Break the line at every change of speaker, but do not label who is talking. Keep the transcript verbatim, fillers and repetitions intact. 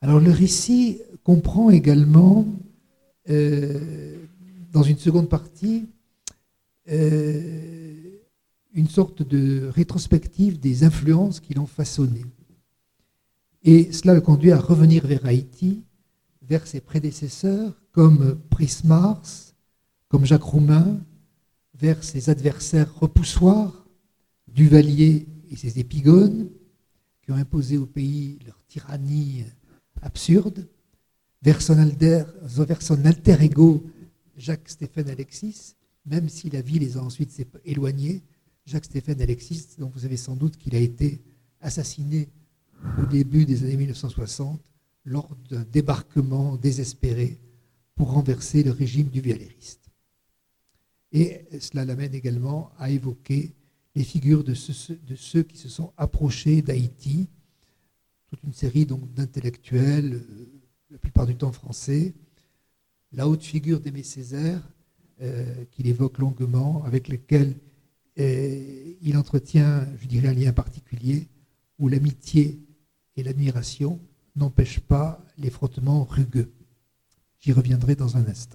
Alors le récit comprend également, euh, dans une seconde partie, euh, une sorte de rétrospective des influences qui l'ont façonné. Et cela le conduit à revenir vers Haïti, vers ses prédécesseurs, comme Prismars, comme Jacques Roumain, vers ses adversaires repoussoirs, Duvalier et ses épigones, qui ont imposé au pays leur tyrannie absurde, vers son alter, vers son alter ego, Jacques-Stéphane Alexis, même si la vie les a ensuite éloignés. Jacques-Stéphane Alexis, dont vous savez sans doute qu'il a été assassiné au début des années mille neuf cent soixante lors d'un débarquement désespéré pour renverser le régime du duvaliériste. Et cela l'amène également à évoquer les figures de ceux, de ceux qui se sont approchés d'Haïti, toute une série donc d'intellectuels, la plupart du temps français, la haute figure d'Aimé Césaire, euh, qu'il évoque longuement, avec lequel euh, il entretient, je dirais, un lien particulier, où l'amitié et l'admiration n'empêchent pas les frottements rugueux. J'y reviendrai dans un instant.